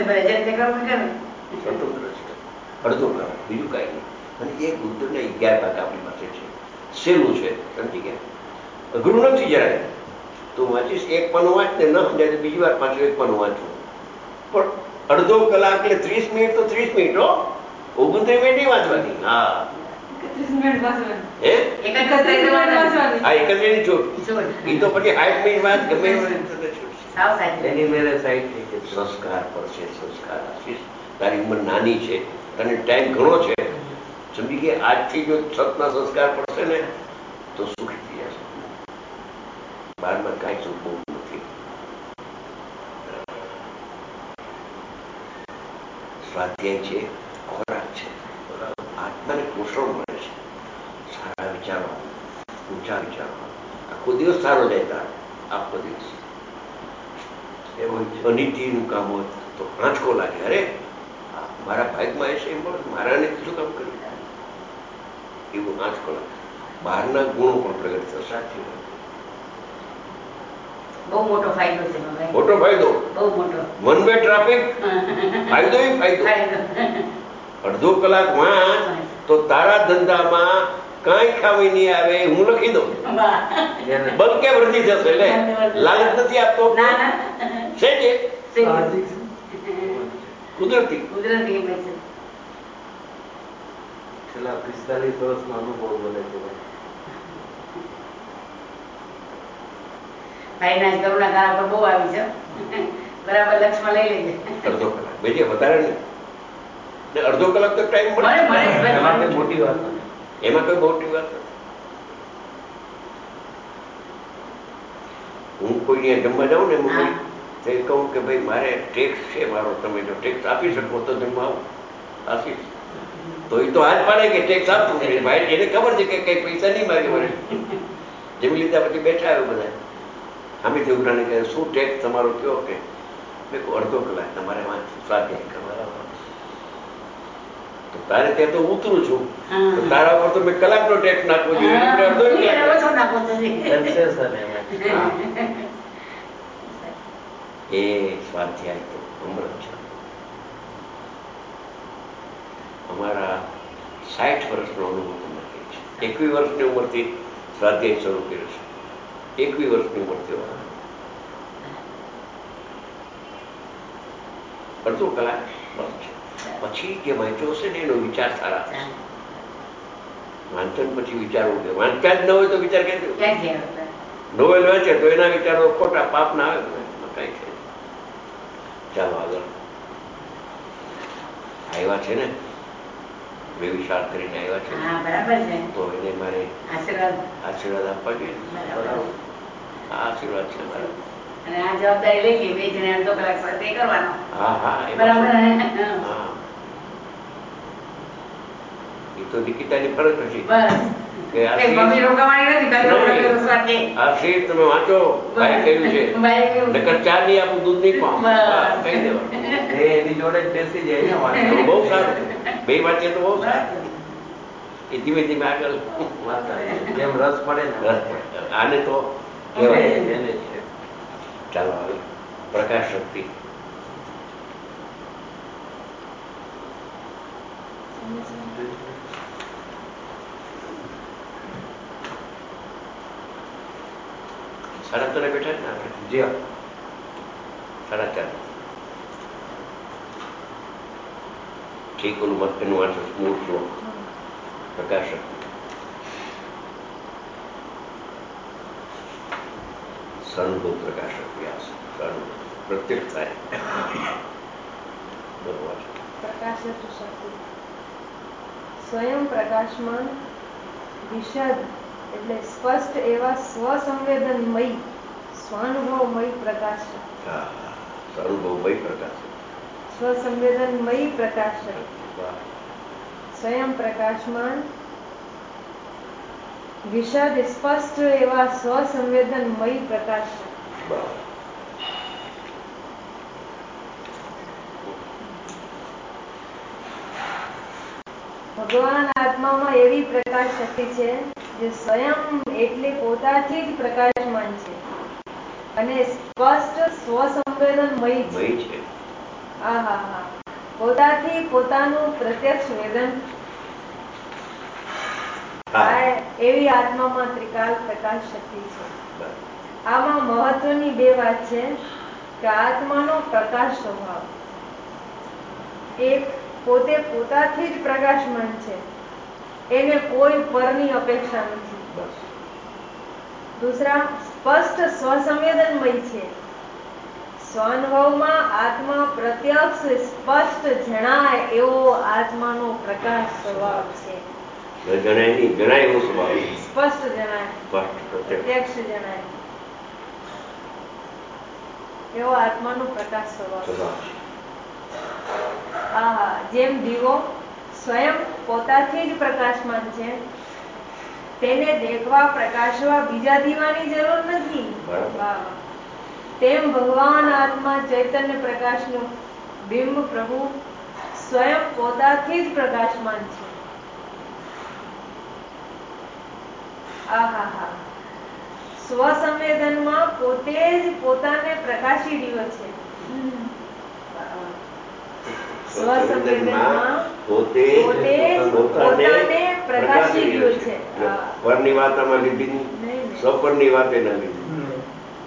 છે. અડધો કલાક, બીજું કાંઈ નહીં. અને એ ગુરુદેવના 11 ભાગ આપણી પાસે છે. સહેલું છે, સમજી ગયા? અઘરું નથી જરાય. તું વાંચીશ, એક પાનું વાંચ ને ન સમજાય બીજી વાર પાછું એક પાનું વાંચવું. પણ અડધો કલાક એટલે 30 મિનિટ તો 30 મિનિટ હો, 29 મિનિટ નહીં વાંચવાની. હા, 31 મિનિટ છોડ. એ તો પછી 60 મિનિટ વાત ગમે એની મેરે સાઈડ થઈ છે. સંસ્કાર પર છે, સંસ્કાર. આશીષ, તારી ઉંમર નાની છે, તને ટાઈમ ઘણો છે, સમજી કે આજથી જો સતના સંસ્કાર પડશે ને તો સુખી થઈ જશે. બારમાં કાંઈ સુખ બહુ નથી. સ્વાધ્યાય છે, ખોરાક છે. આત્માને પોષણ મળે છે. સારા વિચારો, ઊંચા વિચારો. આખો દિવસ સારો જાય તાર, આખો દિવસ. અનિતિનું કામ હોય તો આંચકો લાગે. અરે મારા ભાગમાં એ છે, એમ પણ મારા ને શું કામ કર્યું, એવું આંચકો લાગે. બહારના ગુણો પણ પ્રગટ થશે. સાચી વાત. બહુ મોટો ફાયદો છે. મોટો ફાયદો, બહુ મોટો. વન વે ટ્રાફિક, ફાયદો એ ફાયદો. અડધો કલાક વાંચ તો તારા ધંધામાં કાંઈ ખામી નહીં આવે. હું લખી દઉં, બલકે વૃદ્ધિ થશે. એટલે લાલચ નથી આપતો, છે જે કુદરતી. છેલ્લા 45 વર્ષનો અનુભવ બોલે છે. ભાઈના કરુણા તારા પર બહુ આવી છે. બરાબર લક્ષમાં લઈ લેજે. અડધો કલાક બેજે, વધારે નહીં. અડધો કલાક તો ટાઈમ મળે. એમાં કઈ મોટી વાત નથી. એમાં કઈ મોટી વાત નથી. હું કોઈ જમવા જાઉં ને તે કહું કે ભાઈ મારે ટેક્સ છે મારો, તમે જો ટેક્સ આપી શકો તો જમવા આવું, આપીશ. તો એ તો હાથ પાડે કે ટેક્સ આપવું. ભાઈ એને ખબર છે કે કઈ પૈસા નહીં માગે મને. જમી લીધા પછી બેઠા આવ્યો બધા. અમે છોકરાને કહે શું ટેક્સ તમારો કયો કે મેં અડધો કલાક તમારે વાંચ સ્વાધ્યાય કરવા. તો તારે ત્યાં તો ઉતરું છું, તો તારા ઉપર તો મેં કલાકનો ટેક્સ નાખવો જોઈએ. એ સ્વાધ્યાય તો અમૃત છે. અમારા 60 વર્ષનો અનુભવ તમને કહે છે. 21 વર્ષની ઉંમરથી સ્વાધ્યાય શરૂ કર્યો છે. 21 વર્ષની ઉંમરથી અડધો કલાક બસ છે. પછી જે વાંચ્યો હશે ને એનો વિચાર સારા થશે. વાંચન પછી વિચારવું કે વાંચતા જ ન હોય તો વિચાર ક્યાંથી? નોવેલ વાંચે તો એના વિચારો ખોટા પાપ ના આવે કઈ છે. ચાલો આગળ આવ્યા છે ને, વિશાળ કરીને આવ્યા છે, તો એને મારે આશીર્વાદ આપવા જોઈએ. આ આશીર્વાદ છે મારા. અને આ જવાબદારી લઈ ગઈ, 2 જણા અડધો કલાક સાથે કરવાનો. હા હા, બરાબર. હા, એ તો નિકિતાની ફરજ હતી કે આ શીર તમે વાંચો, ભાઈ કહ્યું છે, નકર ચા નહીં આપું, દૂધ નહીં પાઉં, કહી દેવાનું. એની જોડે જ બેસી જાય ને વાંચો. બહુ સારું, બે વાંચે તો બહુ સારું. એ ધીમે ધીમે આગળ જેમ રસ પડે ને આને તો કહેવાય એને છે. ચાલો હવે પ્રકાશ શક્તિ. સાડા ત્રણે બેઠા ને આપણે? જી હા, 4:30. ઠીક, ઓલું મત એનું વાંચો, મૂળ શ્લોક પ્રકાશ શક્તિ. સર્વભૂત પ્રકાશ શક્તિ આવશે. સર્વ પ્રત્યક્ષ થાય. બધું પ્રકાશ શક્તિ સ્વયં પ્રકાશમાન વિશદ એટલે સ્પષ્ટ એવા સ્વસંવેદનમય સ્વાનુભવમય પ્રકાશ. હા, સ્વરૂપમય પ્રકાશ, સ્વસંવેદનમય પ્રકાશ. સ્વયં પ્રકાશમાન વિશદ સ્પષ્ટ એવા સ્વસંવેદનમય પ્રકાશ. ભગવાન આત્મામાં એવી પ્રકાશ શક્તિ છે જે સ્વયં એટલે પોતાથી જ પ્રકાશમાન છે અને સ્પષ્ટ સ્વસંવેદનમય છે. પોતાથી પોતાનું પ્રત્યક્ષ વેદન એવી આત્મામાં ત્રિકાલ પ્રકાશ શક્તિ છે. આમાં મહત્વની 2 વાત છે કે આત્માનો પ્રકાશ સ્વભાવ, એક પોતે પોતાથી જ પ્રકાશમાન છે, એને કોઈ પરની અપેક્ષા નથી. દૂસરા, સ્પષ્ટ સ્વસંવેદનમય છે. સ્વાનુભવમાં આત્મા પ્રત્યક્ષ સ્પષ્ટ જણાય એવો આત્માનો પ્રકાશ સ્વભાવ છે. જણાય એવો સ્વભાવ, સ્પષ્ટ જણાય, પ્રત્યક્ષ જણાય એવો આત્માનો પ્રકાશ સ્વભાવ. આહા, જેમ દીવો સ્વયં પોતાથી જ પ્રકાશમાન છે, તેને દેખવા પ્રકાશવા બીજા દીવાની જરૂર નથી. બરાબર. તેમ ભગવાન આત્મા ચૈતન્ય પ્રકાશનું બિંબ પ્રભુ સ્વયં પોતાથી જ પ્રકાશમાન છે. આહા, સ્વસંવેદનમાં પોતે જ પોતાને પ્રકાશી રહ્યો છે. સ્વસંવેદનમાં પોતે પોતાને પ્રકાશી રહ્યો છે. પરની વાત આમાં લીધી, સ્વપરની વાત એના લીધી.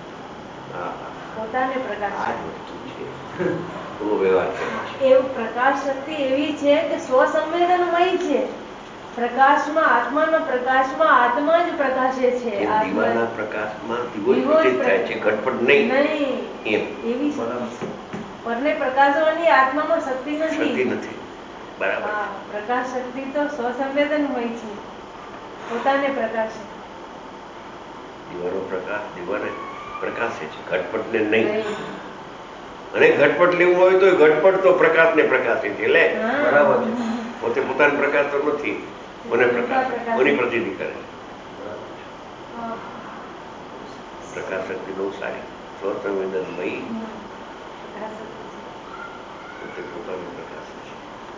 પોતાને પ્રકાશ આ જ વસ્તુ છે. પૂરો વ્યવહાર છે. એવું પ્રકાશ શક્તિ એવી છે કે સ્વસંવેદનમય છે. પ્રકાશમાં આત્મા જ પ્રકાશે છે. દીવાના પ્રકાશમાં દીવો જ પ્રતિત થાય છે, ઘટપટ નહીં. એમ એવી શક્તિ છે. પરને પ્રકાશવાની આત્મામાં શક્તિ નથી. બરાબર. પ્રકાશ શક્તિ તો સ્વસંવેદનમય છે, પોતાને પ્રકાશે. દીવાનો પ્રકાશ દીવાને પ્રકાશે છે, ઘટપટને નહીં. અને ઘટપટ લેવું હોય તો ઘટપટ તો પ્રકાશને પ્રકાશે છે. લે બરાબર છે. પોતે પોતાનો પ્રકાશ તો નથી, મને પ્રકાશ કોની પ્રતિનિધિ કરે. પ્રકાશ શક્તિ બહુ સારી, સ્વસંવેદનમય, પોતે પોતાનો પ્રકાશ છે.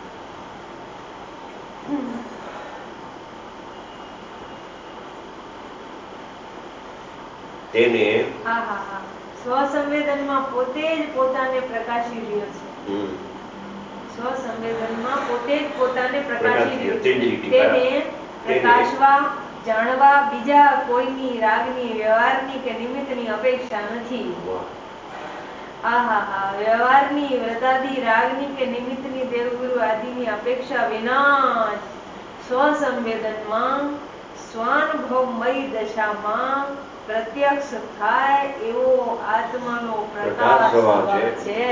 તેને સ્વસંવેદનમાં પોતે જ પોતાને પ્રકાશી રહ્યો છે. સ્વસંવેદનમાં પોતે જ પોતાને પ્રકાશી રહ્યો છે. તેને પ્રકાશવા જાણવા બીજા કોઈની રાગની, વ્યવહારની કે નિમિત્તની અપેક્ષા નથી. વ્યવહારની, વ્રતાદી, રાગની કે નિમિત્તની, દેવગુરુ આદિની અપેક્ષા વિના જ સ્વસંવેદનમાં સ્વાનુભવમય દશામાં પ્રત્યક્ષ થાય એવો આત્માનો પ્રકાશ છે.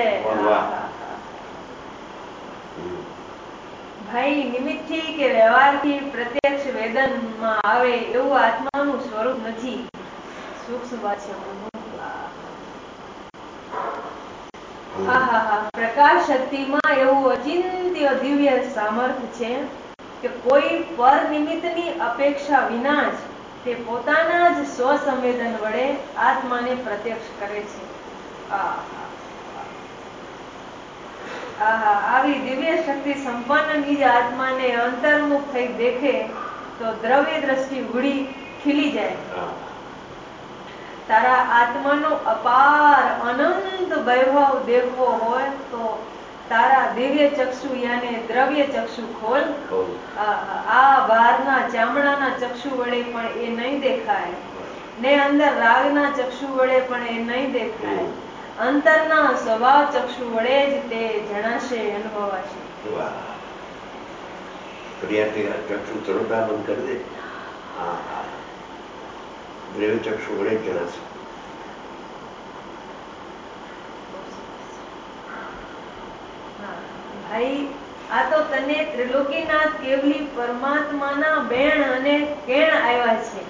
ભાઈ નિમિત્તથી કે વ્યવહારથી પ્રત્યક્ષ વેદનમાં આવે એવું આત્માનું સ્વરૂપ નથી. સૂક્ષ્મ વાત છે. પ્રકાશ શક્તિમાં એવું અચિંત્ય દિવ્ય સામર્થ્ય છે કે કોઈ પર નિમિત્તની અપેક્ષા વિના જ તે પોતાના જ સ્વસંવેદન વડે આત્માને પ્રત્યક્ષ કરે છે. આવી દિવ્ય શક્તિ સંપન્ન નિજ આત્માને અંતર્મુખ થઈ દેખે તો દ્રવ્ય દ્રષ્ટિ ઉડી ખીલી જાય. તારા આત્માનો અપાર અનંત વૈભવ દેખવો હોય તો તારા દિવ્ય ચક્ષુ યાને દ્રવ્ય ચક્ષુ ખોલ. આ બહારના ચામડાના ચક્ષુ વડે પણ એ નહીં દેખાય ને અંદર રાગના ચક્ષુ વડે પણ એ નહીં દેખાય. અંતરના સ્વભાવ ચક્ષુ વડે જ તે જણાશે, અનુભવાશે. ચક્ષુ તરતા બંધ કરી દે. દ્રવ્ય ચક્ષુ વડે જ જણાશે. ભાઈ, આ તો તને ત્રિલોકીનાથ કેવલી પરમાત્માના બેણ અને કેણ આવ્યા છે.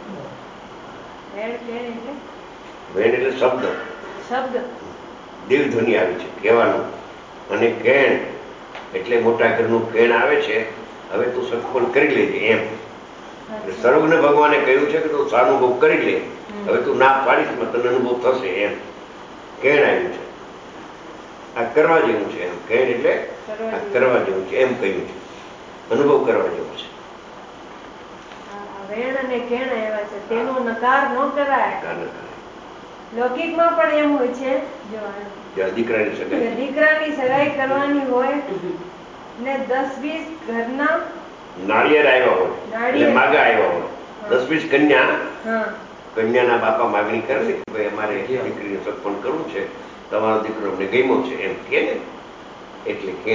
વેણ એટલે શબ્દ, દિવ્ય ધ્વનિ આવી છે કહેવાનું. અને કેણ એટલે મોટા ઘરનું કેણ આવે છે. હવે તું સત્પન કરી લેજે એમ. સર્વને ભગવાને કહ્યું છે કે તું સાનુભવ કરી લે. હવે તું ના પાડીશ તને અનુભવ થશે એમ કેણ આવ્યું છે. આ કરવા જેવું છે એમ. કેણ એટલે આ કરવા જેવું છે એમ કહ્યું છે. અનુભવ કરવા જેવું છે. વેણ અને કેણ આવ્યા છે તેનો નકાર ન કરાય. લૌકિકમાં પણ એમ હોય છે, જો દીકરાની સગાઈ કરવાની હોય ને 10-20 ઘરના નાળિયેર આવ્યા હોય, માગા આવ્યા હોય, 10-20 કન્યાના બાપા માગણી કરે ને કે ભાઈ અમારે દીકરીને સત્પન કરવું છે, તમારો દીકરો અમને ગમ્યો છે એમ કે ને. એટલે કે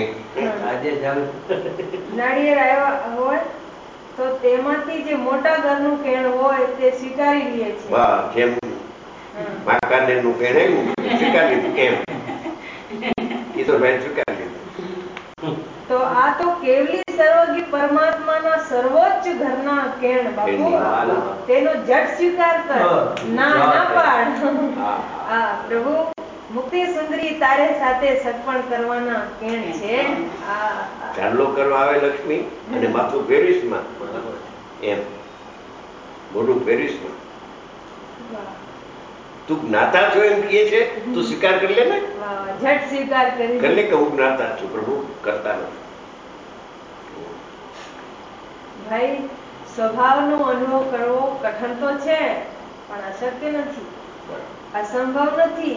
નાળિયેર આવ્યા હોય તો તેમાંથી જે મોટા ઘરનું કેણ હોય તે સ્વીકારી લે છે. જેમ માકાનેરનું કેણ આવ્યું સ્વીકારી લીધું એમ. ઈશ્વરભાઈ સ્વીકારી લીધું. તો આ તો કેવલી સર્વજ્ઞ પરમાત્માના સર્વોચ્ચ ઘરના કેણ બાપુ. તેનો જટ સ્વીકાર કર, ના પાડ. પ્રભુ મુક્તિ સુંદરી તારે સાથે સગપણ કરવાના કેણ છે. ચાંદલો કરવા આવે લક્ષ્મી અને માથું પેરિસમાં, એમ મોઢું પેરિસમાં. તું જ્ઞાતા છો એમ કહે છે, તું સ્વીકાર કરી લે ને. ઝટ સ્વીકાર કરી લે કે હું જ્ઞાતા છું, પ્રભુ કરતા નથી. ભાઈ, સ્વભાવનો અનુભવ કરવો કઠણ તો છે, પણ અશક્ય નથી, અસંભવ નથી.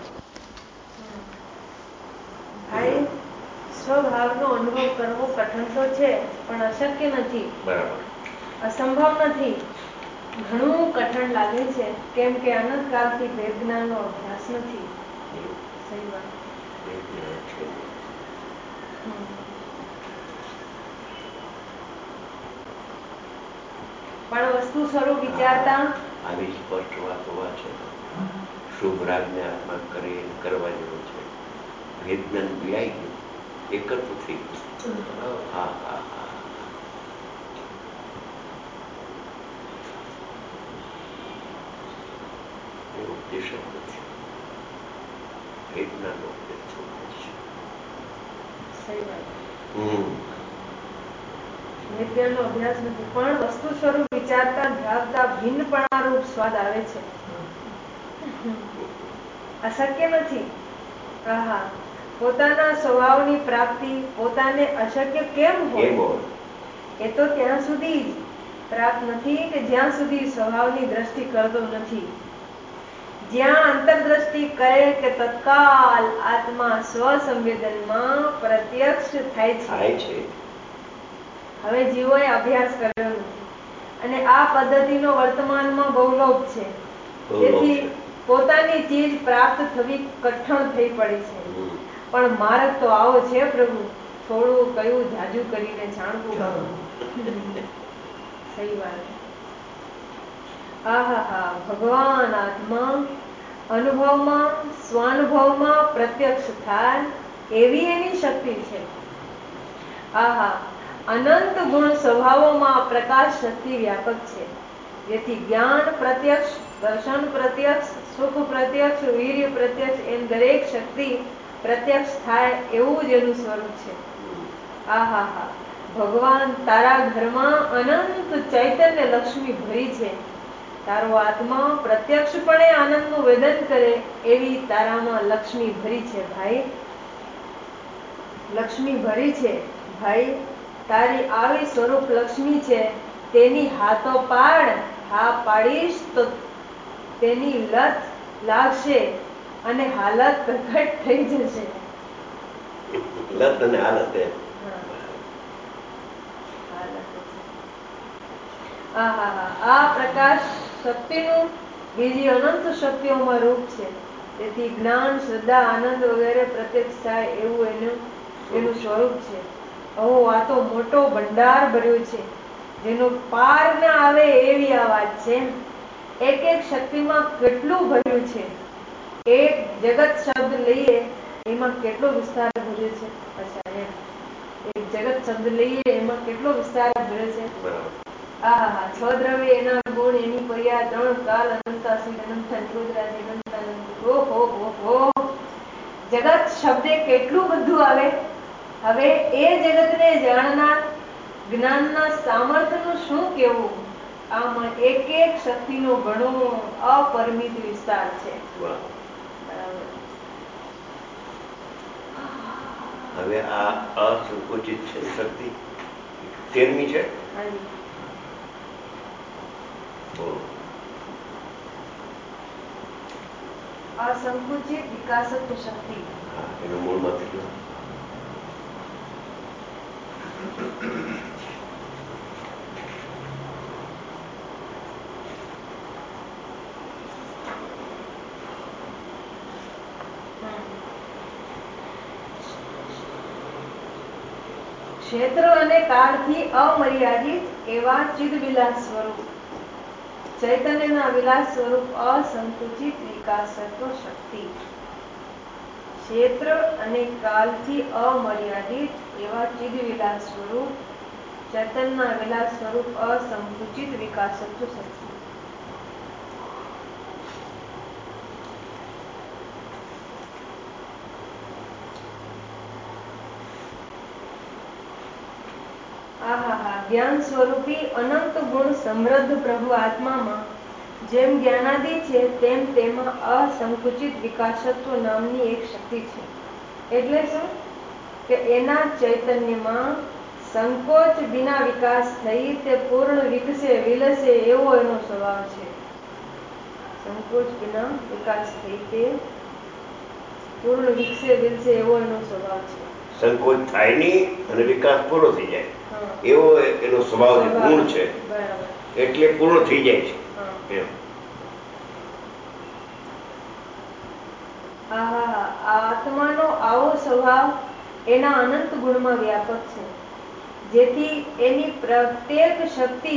ભાઈ, સ્વભાવનો અનુભવ કરવો કઠણ તો છે, પણ અશક્ય નથી, અસંભવ નથી. ઘણું કઠણ લાગે છે, કેમ કે અનંત કાળથી વેદ જ્ઞાનનો અભ્યાસ નથી. સહી વાત. પણ વસ્તુ સ્વરૂપ વિચારતા આવી સ્પષ્ટ વાત હોવા છે. શુભ રાજને આત્મા કરવા જેવો છે. વેદ જ્ઞાન પીડાઈ ગયું, એકત્ર થઈ ગયું. હા હા હા. ઉપદેશ જ નથી, વેદ જ્ઞાનનો ઉપદેશ થવો છે. સહી વાત. વિજ્ઞાનનો અભ્યાસ નથી, પણ વસ્તુ સ્વરૂપ વિચારતા ધ્યાવતા ભિન્નપણા રૂપ સ્વાદ આવે છે. અશક્ય નથી. પોતાના સ્વભાવની પ્રાપ્તિ પોતાને અશક્ય કેમ હોય? એ તો ત્યાં સુધી પ્રાપ્ત નથી કે જ્યાં સુધી સ્વભાવની દ્રષ્ટિ કરતો નથી. જ્યાં અંતરદ્રષ્ટિ કરે કે તત્કાલ આત્મા સ્વસંવેદનમાં પ્રત્યક્ષ થાય છે. હવે જીવોએ અભ્યાસ કર્યો નથી, અને આ પદ્ધતિનો વર્તમાનમાં બહુ લોભ છે. તેથી પોતાની ચીજ પ્રાપ્ત થવી કઠણ થઈ પડી છે. પણ માર્ગ તો આવો છે પ્રભુ, થોડું કયું જાજુ કરીને જાણવું. સહી વાત. ભગવાન આત્મા અનુભવમાં સ્વાનુભવમાં પ્રત્યક્ષ થાય એવી એની શક્તિ છે. અનંત ગુણ સ્વભાવોમાં પ્રકાશ શક્તિ વ્યાપક છે. જેથી જ્ઞાન પ્રત્યક્ષ, દર્શન પ્રત્યક્ષ, સુખ પ્રત્યક્ષ, વીર્ય પ્રત્યક્ષ એમ દરેક શક્તિ પ્રત્યક્ષ થાય એવું જ એનું સ્વરૂપ છે. ભગવાન, તારા ઘરમાં અનંત ચૈતન્ય લક્ષ્મી ભરી છે. તારો આત્મા પ્રત્યક્ષપણે આનંદનું વેદન કરે એવી તારામાં લક્ષ્મી ભરી છે. ભાઈ, લક્ષ્મી ભરી છે. ભાઈ, તારી આવી સ્વરૂપ લક્ષ્મી છે, તેની હાથો પાડ. હા પાડીશ તો તેની લત લાગશે અને હાલત પ્રગટ થઈ જશે. લત અને હાલત. આ પ્રકાશ શક્તિનું બીજી અનંત શક્તિઓમાં રૂપ છે. તેથી જ્ઞાન, શ્રદ્ધા, આનંદ વગેરે પ્રત્યક્ષ થાય એવું એનું સ્વરૂપ છે. આ તો મોટો ભંડાર ભર્યો છે, જેનો પાર ના આવે એવી આ વાત છે. એક એક શક્તિમાં કેટલું ભર્યું છે. એક જગત શબ્દ લઈએ એમાં કેટલો વિસ્તાર ભર્યો છે. એક જગત શબ્દ લઈએ એમાં કેટલો વિસ્તાર ભર્યો છે. છ દ્રવ્ય એના ગુણ એની પર્યા ત્રણ કાલ અનંતા જગત શબ્દે કેટલું બધું આવે. હવે એ જગતને જાણનાર જ્ઞાનના સામર્થ્યનું શું કેવું? આમાં એક એક શક્તિનો ઘણો અપરિમિત વિસ્તાર છે. હવે આ અસંકોચિત છે શક્તિ 13મી છે. અસંકુચિત વિકાસક શક્તિ. એનું મૂળમાંથી લો. ક્ષેત્ર અને કાળથી અમર્યાદિત એવા ચિદવિલાસ સ્વરૂપ ચૈતન્યના વિલાસ સ્વરૂપ અસંકુચિત વિકાસત્વ શક્તિ. ક્ષેત્ર અને કાલથી અમર્યાદિત એવા ચિદવિલાસ સ્વરૂપ ચૈતન્યના વિલાસ સ્વરૂપ અસંકુચિત વિકાસત્વ શક્તિ. જ્ઞાન સ્વરૂપી અનંત ગુણ સમૃદ્ધ પ્રભુ આત્મામાં જેમ જ્ઞાનાદિ છે તેમ તેમાં અસંકુચિત વિકાસત્વ નામની એક શક્તિ છે. એટલે શું કે એના ચૈતન્યમાં સંકોચ વિના વિકાસ થઈ તે પૂર્ણ વિકસે વિલસે એવો એનો સ્વભાવ છે. સંકોચ વિના વિકાસ થઈ તે પૂર્ણ વિકસે વિલસે એવો એનો સ્વભાવ છે. સંકોચ થાય નહીં અને વિકાસ પૂરો થઈ જાય હા. એવો એનો સ્વભાવ છે, ગુણ છે. બરાબર. એટલે પૂર્ણ થઈ જાય છે. હા. એમ આત્માનો આવો સ્વભાવ એના અનંત ગુણમાં વ્યાપક છે, જેથી એની પ્રત્યેક શક્તિ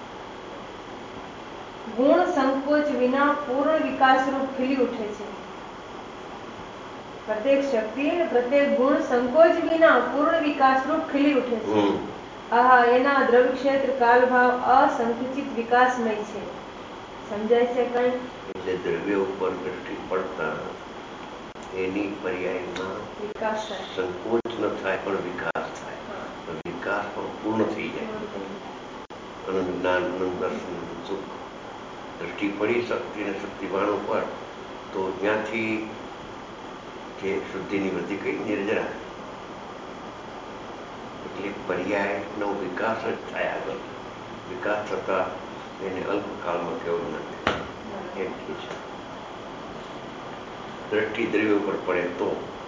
ગુણ સંકોચ વિના પૂર્ણ વિકાસરૂપ ખીલી ઉઠે છે. પ્રત્યેક શક્તિ અને પ્રત્યેક ગુણ સંકોચ વિના પૂર્ણ વિકાસરૂપ ખીલી ઉઠે છે. એના દ્રવ્ય ક્ષેત્ર કાલભાવ અસંકુચિત વિકાસમય છે. સમજાય છે કઈ? એટલે દ્રવ્ય ઉપર દ્રષ્ટિ પડતા એની પર્યાયમાં વિકાસ થાય. સંકોચ ન થાય પણ વિકાસ થાય. વિકાસ પણ પૂર્ણ થઈ જાય. અનંત જ્ઞાન, અનંત દર્શન, સુખ દ્રષ્ટિ પડી શક્તિ અને શક્તિવાણ ઉપર તો ત્યાંથી જે શુદ્ધિની વૃદ્ધિ કઈ નિર્જરા એટલે પર્યાયનો વિકાસ જ થાય. આગળ વિકાસ થતા એને અલ્પકાળમાં કેવું નથી એમ કે છે. દ્રષ્ટિ દ્રવ્ય ઉપર પડે તો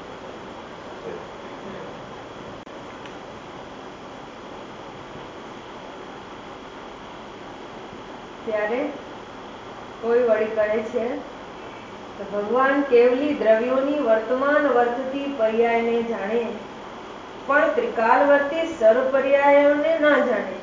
ત્યારે કોઈ વળી કહે છે કે ભગવાન કેવલી દ્રવ્યોની વર્તમાન વર્તતી પર્યાયને જાણે પણ ત્રિકાલવર્તી સર્વ પર્યાયોને ના જાણે.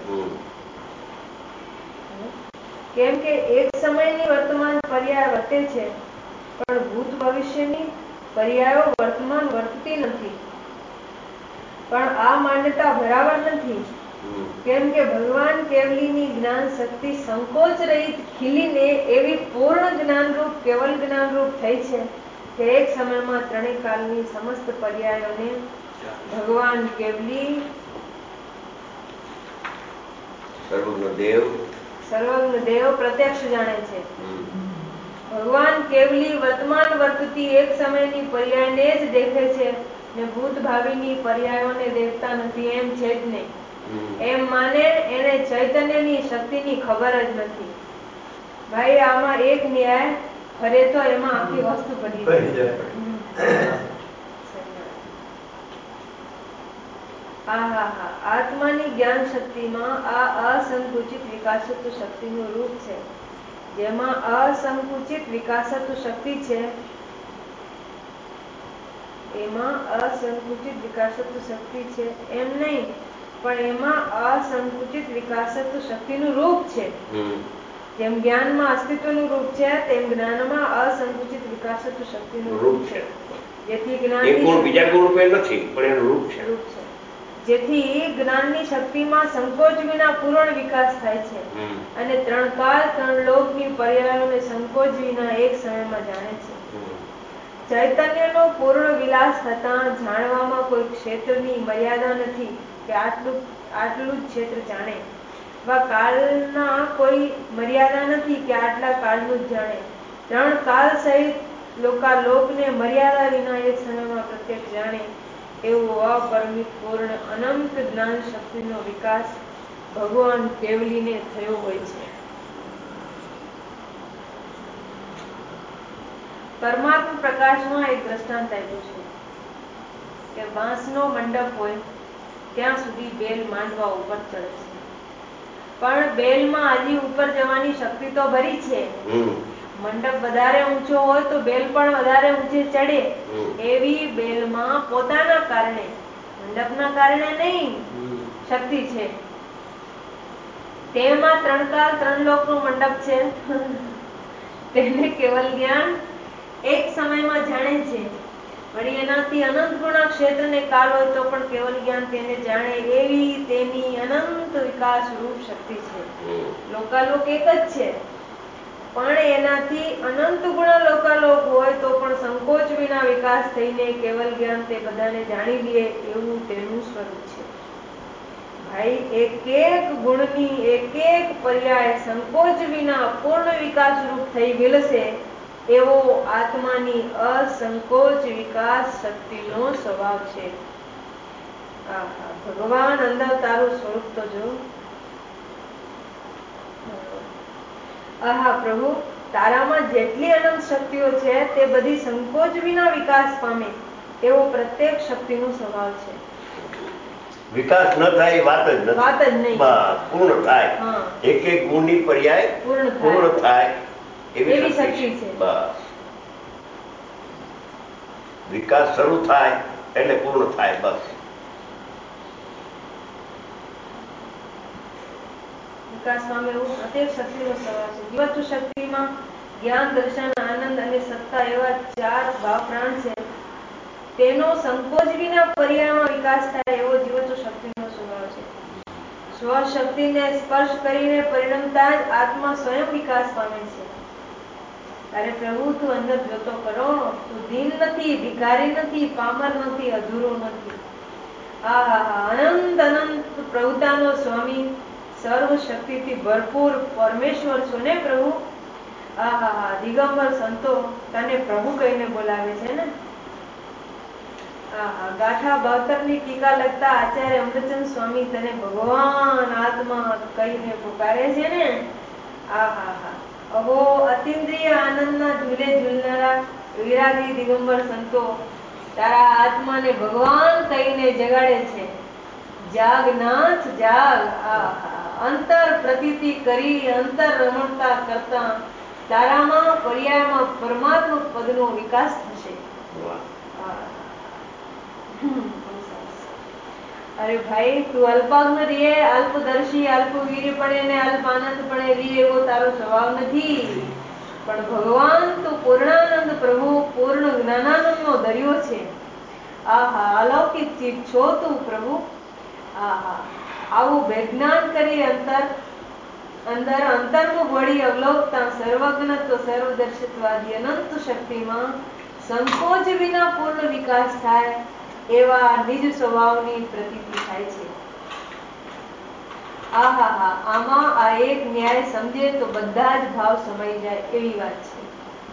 કેમ કે એક સમયની વર્તમાન પર્યાય વર્તે છે પણ ભૂત ભવિષ્યની પર્યાયો વર્તમાન વર્તતી નથી. પણ આ માન્યતા બરાબર નથી. કેમ કે ભગવાન કેવલીની જ્ઞાન શક્તિ સંકોચ રહિત ખીલીને એવી પૂર્ણ જ્ઞાનરૂપ કેવલ જ્ઞાનરૂપ થઈ છે કે એક સમયમાં ત્રણેય કાલની સમસ્ત પર્યાયોને ભગવાન કેવલી સર્વજ્ઞ દેવ પ્રત્યક્ષ જાણે છે. ભગવાન કેવલી વર્તમાન વર્તતી એક સમયની પર્યાયને જ દેખે છે ને ભૂત ભાવિની પર્યાયોને દેખતા નથી એમ છે જ નહીં. એમ માને એને ચૈતન્યની શક્તિની ખબર જ નથી. ભાઈ આમાં એક ન્યાય ફરે તો એમાં આખી વસ્તુ બની જાય. આત્માની જ્ઞાન શક્તિમાં આ અસંકુચિત વિકાસત્વ શક્તિનું રૂપ છે. જેમાં અસંકુચિત વિકાસત્વ શક્તિ છે એમાં અસંકુચિત વિકાસત્વ શક્તિ છે એમ નહીં, પણ એમાં અસંકુચિત વિકાસત્વ શક્તિનું રૂપ છે. જેમ જ્ઞાનમાં અસ્તિત્વનું રૂપ છે તેમ જ્ઞાનમાં અસંકુચિત વિકાસત્વ શક્તિનું રૂપ છે. જેથી જ્ઞાનની શક્તિમાં સંકોચ વિના પૂર્ણ વિકાસ થાય છે અને ત્રણ કાળ ત્રણ લોકની પર્યાયોને સંકોચ વિના એક સમયમાં જાણે છે. ચૈતન્યનો પૂર્ણ વિલાસ થતાં જાણવામાં કોઈ ક્ષેત્રની મર્યાદા નથી કે આટલું જ ક્ષેત્ર જાણે, વા કાળના કોઈ મર્યાદા નથી કે આટલા કાળનું જ જાણે. ત્રણ કાળ સહિત લોકાલોકને મર્યાદા વિના એક સમયમાં પ્રત્યક્ષ જાણે એવો અપરિમિત પૂર્ણ અનંત જ્ઞાન શક્તિનો વિકાસ ભગવાન કેવલીને થયો હોય છે. પરમાત્મા પ્રકાશમાં એક દ્રષ્ટાંત આપ્યું છે કે બાંસનો મંડપ હોય ત્યાં સુધી બેલ માંડવા ઉપર ચડે છે, પણ બેલમાં હજી ઉપર જવાની શક્તિ તો ભરી છે. મંડપ વધારે ઊંચો હોય તો બેલ પણ વધારે ઊંચે ચડે. એવી બેલમાં પોતાના કારણે, મંડપના કારણે નહીં, શક્તિ છે. તેમાં ત્રણ કાળ ત્રણ લોકનો મંડપ છે. તેને કેવલ જ્ઞાન એક સમયમાં જાણે છે. વળી એનાથી અનંત ગુણા ક્ષેત્રને કાળ હોય તો પણ કેવલ જ્ઞાન તેને જાણે એવી તેની અનંત વિકાસ રૂપ શક્તિ છે. લોકાલોક એક જ છે, પણ એનાથી અનંત ગુણા લોકાલોક હોય તો પણ સંકોચ વિના વિકાસ થઈને કેવલ જ્ઞાન તે બધાને જાણી લે એવું તેનું સ્વરૂપ છે. ભાઈ એક એક ગુણની એક એક પર્યાય સંકોચ વિના પૂર્ણ વિકાસ રૂપ થઈ મિલશે એવો આત્માની અસંકોચ વિકાસ શક્તિનો સ્વભાવ છે. આહા, ભગવાન અંદર તારું સ્વરૂપ તો જો. આહા પ્રભુ, તારામાં જેટલી અનંત શક્તિઓ છે તે બધી સંકોચ વિના વિકાસ પામે એવો પ્રત્યેક શક્તિનો સ્વભાવ છે. વિકાસ ન થાય એ વાત જ નથી. વાત જ નહીં. બસ, પૂર્ણ થાય. હા. એક એક ગુણની પર્યાય પૂર્ણ થાય એવી શક્તિ છે. બસ, વિકાસ શરૂ થાય એટલે પૂર્ણ થાય. બસ, વિકાસ પામે એવું પ્રત્યેક શક્તિનો સ્વભાવ છે. જીવત્વ શક્તિમાં જ્ઞાન, દર્શન, આનંદ અને સત્તા એવા 4 ભાવ પ્રાણ છે. તેનો સંકોચ વિના પર્યાયમાં વિકાસ થાય એવો જીવત્વ શક્તિનો સ્વભાવ છે. સ્વશક્તિને સ્પર્શ કરીને પરિણમતા જ આત્મા સ્વયં વિકાસ પામે છે. અરે પ્રભુ, તું અંદર જોતો કરો. તું દીન નથી, ભિખારી નથી, પામર નથી, અધૂરો નથી. આહા, અનંત અનંત પ્રભુતાનો સ્વામી, સર્વ શક્તિથી ભરપૂર પરમેશ્વર છો ને પ્રભુ. આહા, દિગંબર સંતો તને પ્રભુ કહીને બોલાવે છે ને. આહા, ગાથા 72 ની ટીકા લખતા આચાર્ય અમૃતચંદ સ્વામી તને ભગવાન આત્મા કહીને પુકારે છે ને. આહા, અહો, અતિન્દ્રિય આનંદના ઝૂલે ઝૂલનારા વિરાગી દિગંબર સંતો તારા આત્માને ભગવાન કહીને જગાડે છે. જાગનાથ જાગ. આહા, અંતર પ્રતીતિ કરી અંતર રમણતા કરતા તારામાં પર્યાયમાં પરમાત્મા પદનો વિકાસ થશે. અરે ભાઈ, તું અલ્પાગ્ન રીએ, અલ્પદર્શી, અલ્પવીર્યપણે ને અલ્પાનંદપણે રીએ એવો તારો સ્વભાવ નથી. પણ ભગવાન તું પૂર્ણાનંદ પ્રભુ, પૂર્ણ જ્ઞાનાનંદનો દરિયો છે. આહા, અલૌકિક ચીજ છો તું પ્રભુ. આહા, આવું વિજ્ઞાન કરી અંદર અંતર્મુખ વળી અવલોકતા સર્વજ્ઞત્વ સર્વદર્શિત્વાદી અનંત શક્તિમાં સંકોચ વિના પૂર્ણ વિકાસ થાય એવા નિજ સ્વભાવની પ્રતીતિ થાય છે. આહા, આમાં આ એક ન્યાય સમજે તો બધા જ ભાવ સમાઈ જાય એવી વાત છે.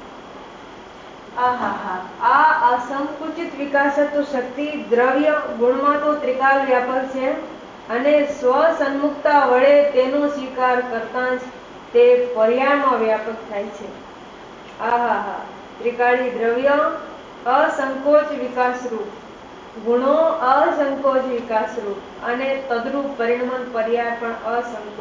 આહા, આ અસંકુચિત વિકાસત્વ શક્તિ દ્રવ્ય ગુણમાં તો ત્રિકાલ વ્યાપક છે અને સ્વ સન્મુખતા વડે તેનો સ્વીકાર કરતા જ તે પર્યાયમાં વ્યાપક થાય છે. આહા, ત્રિકાળી દ્રવ્ય અસંકોચ વિકાસરૂપ, ગુણો અસંકોચ વિકાસરૂપ અને તદરૂપ પરિણમન પર્યાય પણ અસંકોચ